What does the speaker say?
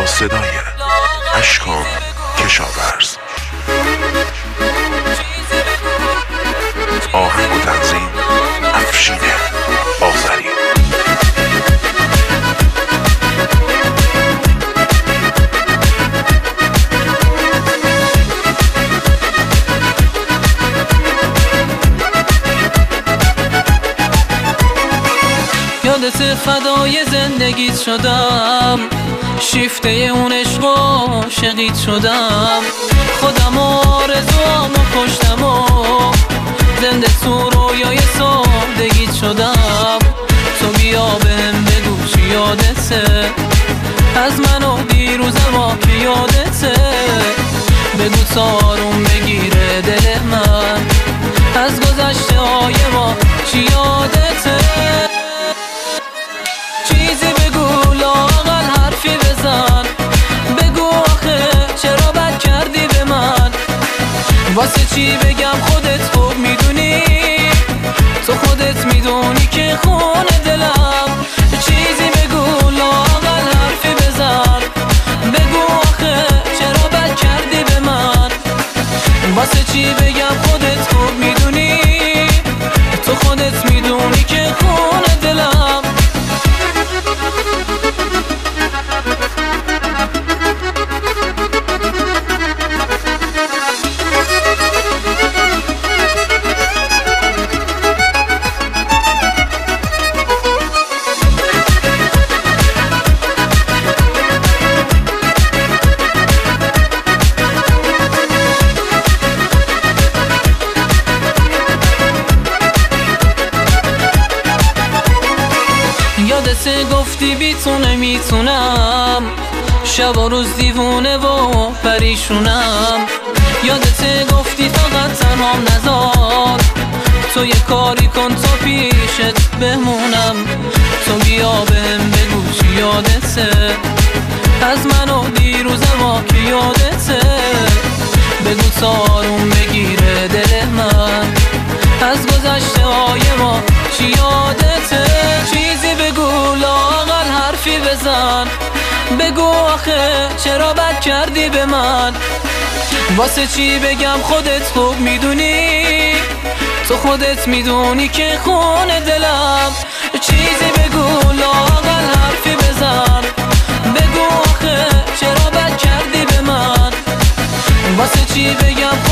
صدای اشکان کشاورز. آهنگ و تنظیم افشین آذری. یادت فدای زندگیت شدم، شیفته اون عشق و عاشقیت شدم. خودم آرزوامو کشتم و زنده تو رویای سادگیت شدم. تو بیا بهم بگو چی یادته از من و دیروزم که یادته. بگو تا آروم بگیره دل من از گذشته های ما چی یادته. چیزی بگو لااقل حرفی بزن، بگو آخه چرا بد کردی به من. واسه چی بگم خودت خوب میدونی، تو خودت میدونی که خونه دلم. چیزی بگو لااقل حرفی بزن، بگو آخه چرا بد کردی به من. واسه چی بگم خودت خوب میدونی، تو خودت میدونی که خونه دلم. یادت گفتی بی تو نمیتونم، شب و روز دیوونه و پریشونم. یادت گفتی فقط تنهام نذار، تو یه کاری کن تا پیشت بمونم. تو بیا بهم بگو چی یادته از من و دیروزم که یادته. بگو تا آروم بگیره دل من از گذشته های ما چی یادته. چیزی بگو لااقل حرفی بزن، بگو آخه چرا بد کردی به من. واسه چی بگم خودت خوب میدونی، تو خودت میدونی که خونه دلم. چیزی بگو لااقل حرفی بزن، بگو آخه چرا بد کردی به من. واسه چی بگم